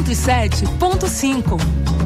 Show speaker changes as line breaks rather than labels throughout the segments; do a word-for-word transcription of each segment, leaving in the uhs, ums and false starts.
cento e sete ponto cinco.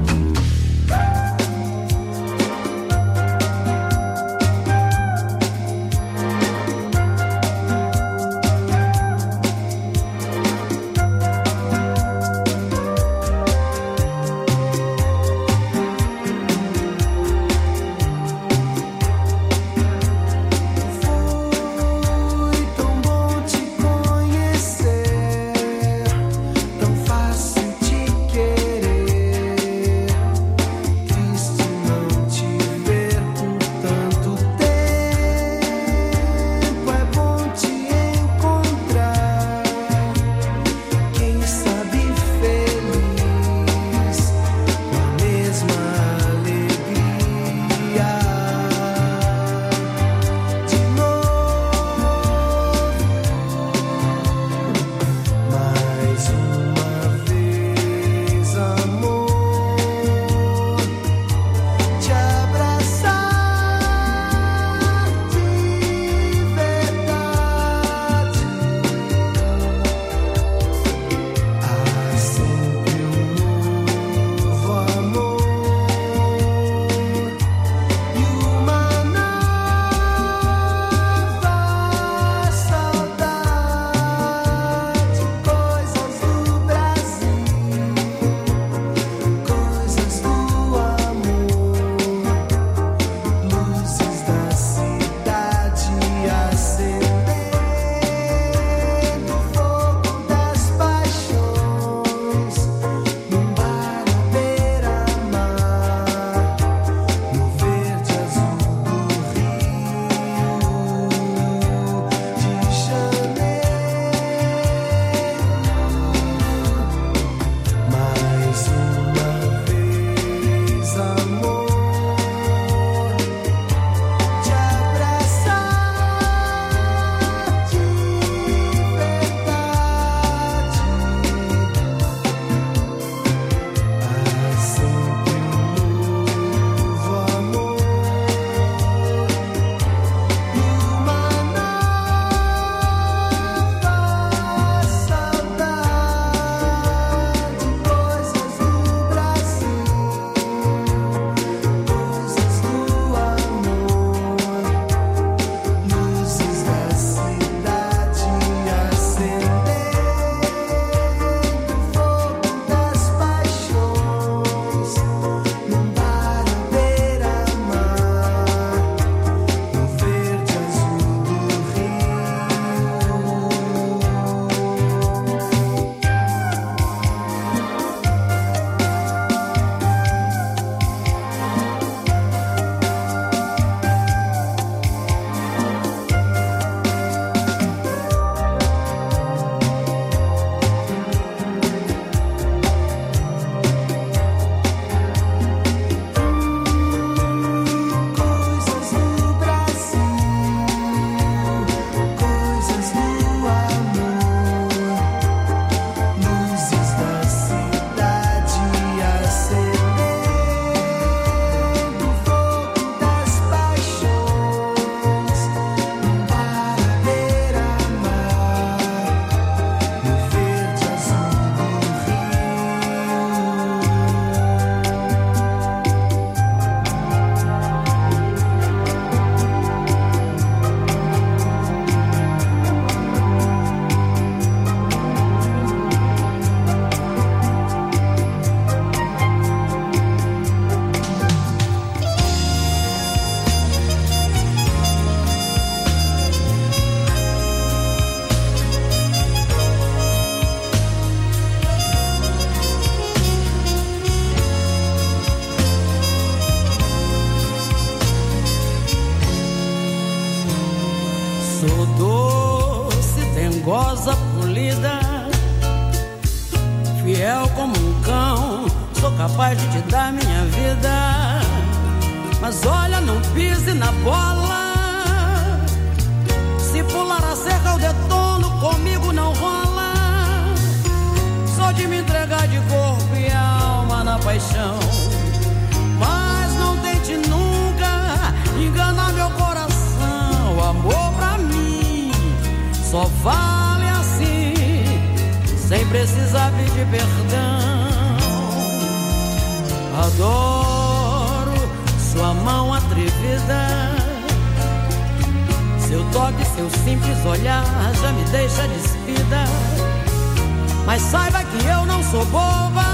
perigosa, polida, fiel como um cão, sou capaz de te dar minha vida. Mas olha, não pise na bola, se pular a cerca eu detono, comigo não rola. Sou de me entregar de corpo e alma na paixão, mas não tente nunca enganar meu coração. O amor pra mim só vale assim, sem precisar pedir perdão. Adoro sua mão atrevida, seu toque, seu simples olhar já me deixa despida. Mas saiba que eu não sou boba.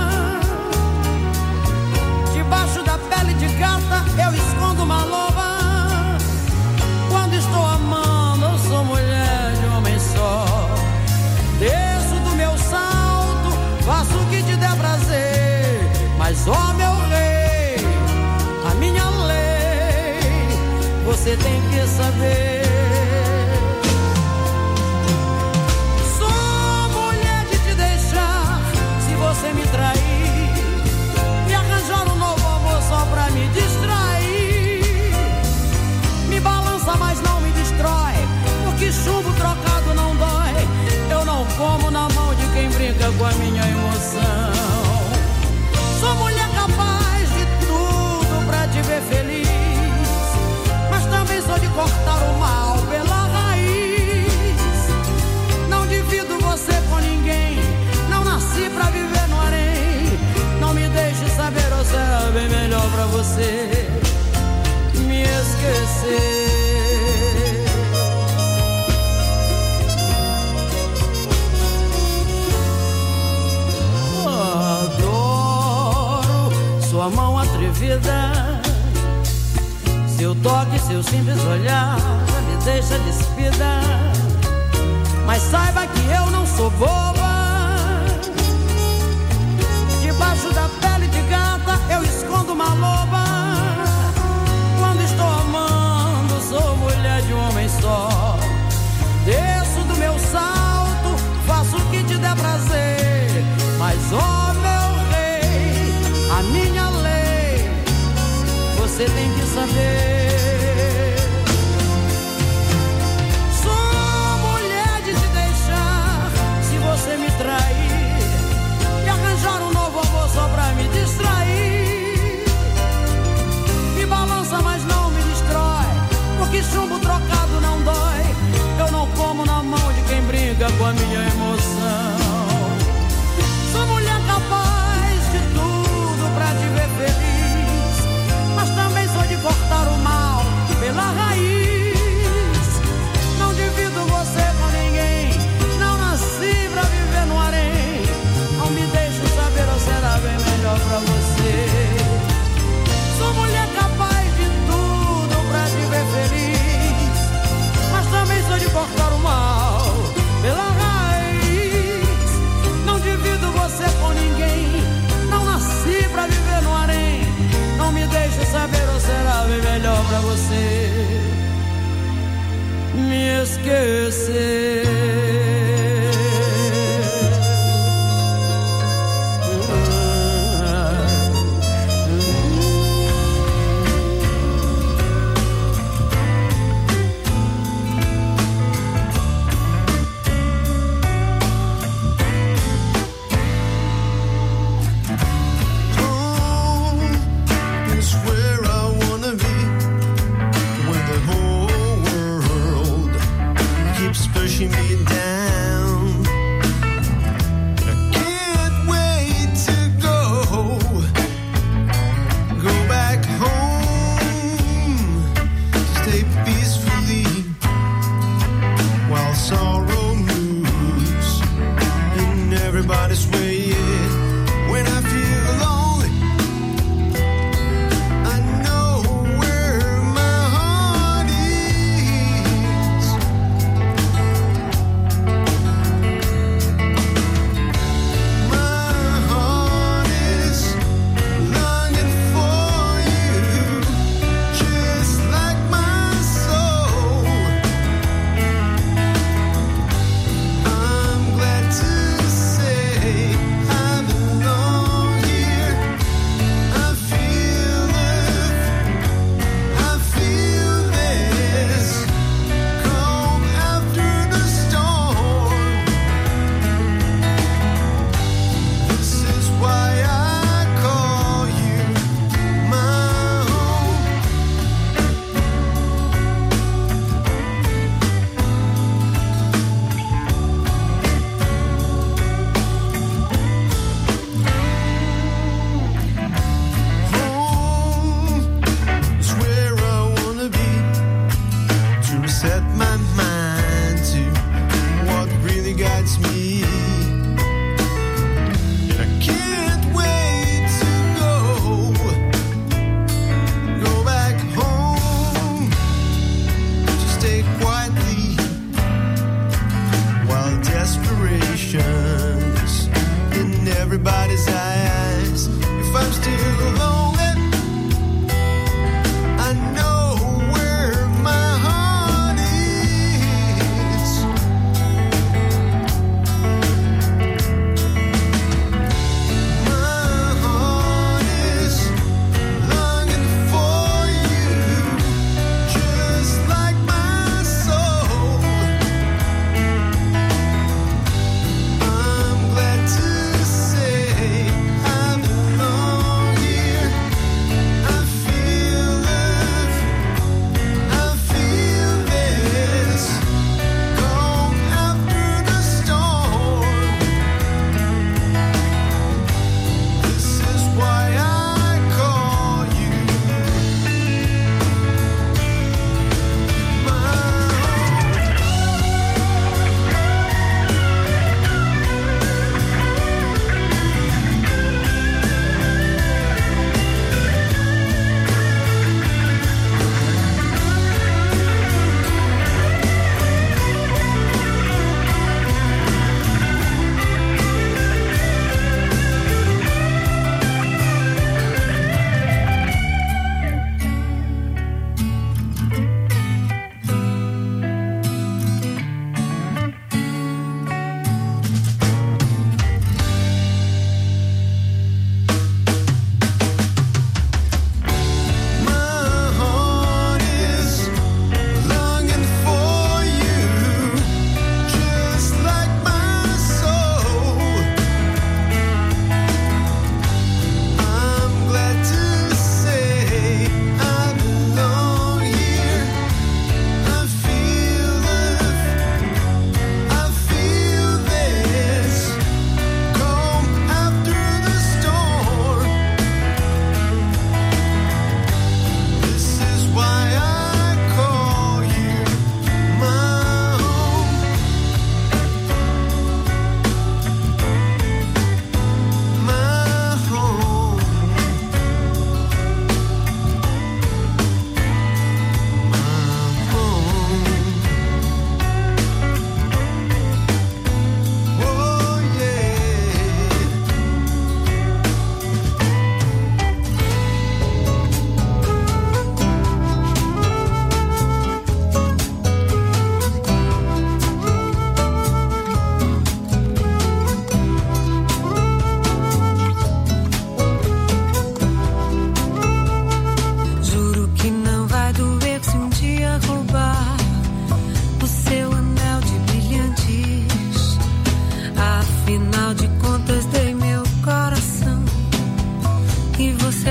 Debaixo da pele de gata eu escondo uma loba. Quando estou amando eu sou mulher de homem só. Desço do meu salto, faço o que te der prazer. Mas ó meu rei, a minha lei, você tem que saber. Sou mulher de te deixar se você me trair e arranjar um novo amor só pra me distrair. Me balança, mas não me destrói, porque chumbo trocado não dói. Eu não como na mão de quem brinca com a minha emoção. Sou mulher capaz de tudo pra te ver feliz, mas também sou de cortar o mal pela raiz. Não divido você com ninguém, não nasci pra viver no harém. Não me deixe saber, ou será bem melhor pra você me esquecer. Sua mão atrevida, seu toque, seu simples olhar já me deixa despida. Mas saiba que eu não sou boba. Debaixo da pele de gata eu escondo uma loba. Quando estou amando sou mulher de um homem só. Desço do meu salto, faço o que te der prazer. Mas ó meu rei, a minha lei, você tem que saber. Sou mulher de te deixar se você me trair e arranjar um novo amor só pra me distrair. Me balança, mas não me destrói, porque chumbo trocado não dói. Eu não como na mão de quem briga com a minha emoção. Sou mulher capaz de tudo pra te ver feliz, mas também sou de cortar o mal pela raiz. Não divido você com ninguém, não nasci pra viver no harém. Não me deixe saber, ou será bem melhor pra você. Sou mulher capaz de tudo pra te ver feliz, mas também sou de cortar o mal pela raiz. Não divido você com ninguém, não nasci pra viver no harém. Não me deixe saber, ou será bem melhor pra você me esquecer.
Pushing me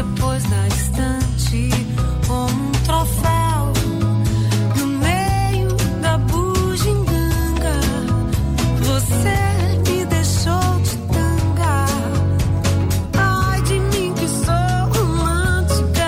pôs na estante como um troféu no meio da bugiganga. Você me deixou de tanga. Ai de mim que sou romântica.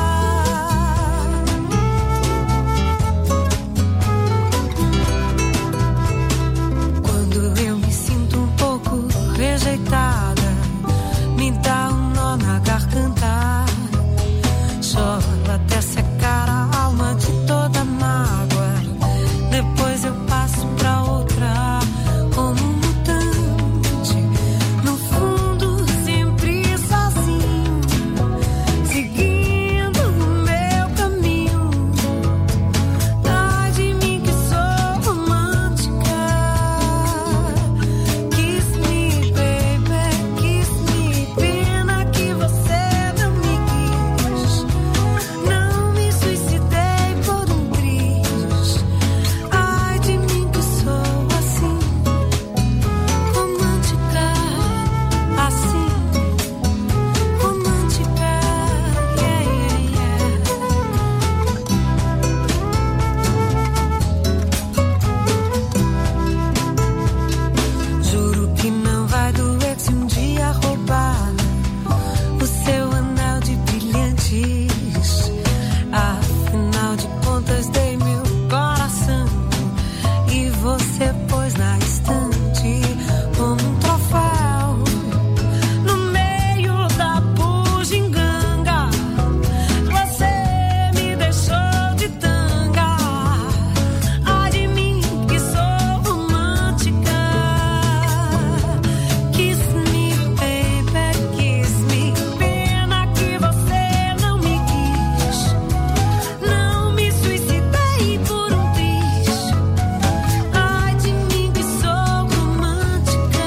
Quando eu me sinto um pouco rejeitada, me dá um nó na garganta. Choro até secar a alma de toda mágoa. Depois eu passo pra outra como um mutante. No fundo sempre sozinho, seguindo o meu caminho. Ai de mim que sou romântica. Kiss me, baby, kiss me. Pena que você não me quis. Não me suicidei por um triz. Ai de mim que sou assim, romântica, assim, romântica, yeah, yeah, yeah. Juro que não vai doer se um dia roubar o seu anel de brilhantes. Afinal de contas dei meu coração e você pôs na estante como um troféu no meio da bugiganga. Você me deixou de tanga. Ai de mim que sou romântica. Kiss me, baby, kiss me. Pena que você não me quis. Não me suicidei por um triz. Ai de mim que sou romântica.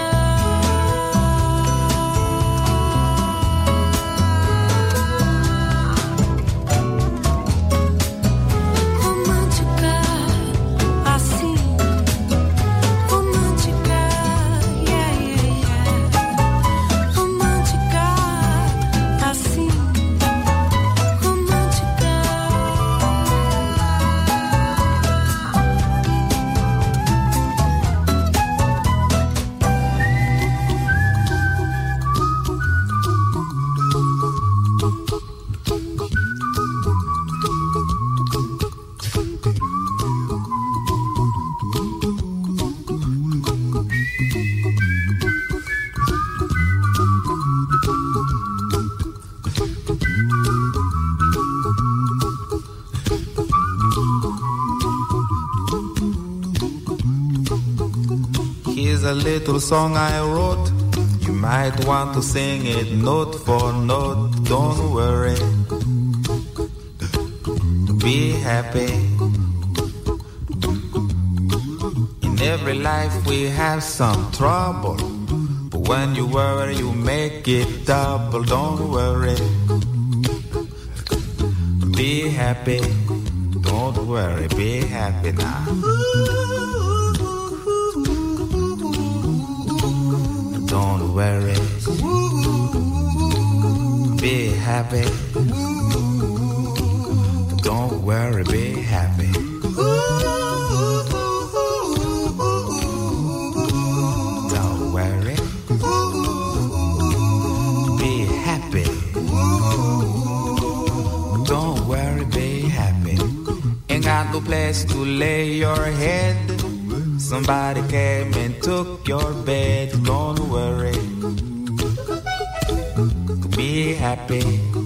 Romântica, assim, romântica, yeah, yeah, yeah. Romântica, assim, romântica.
Here's a little song I wrote. You might want to sing it note for note. Don't worry. Be happy. In every life we have some trouble, but when you worry you make it double. Don't worry. Be happy. Don't worry. Be happy now. Don't worry. Be happy. Don't worry, be happy. Don't worry. Be happy. Don't worry, be happy. Ain't got no place to lay your head. Somebody came and took your bed. Don't worry. Be happy.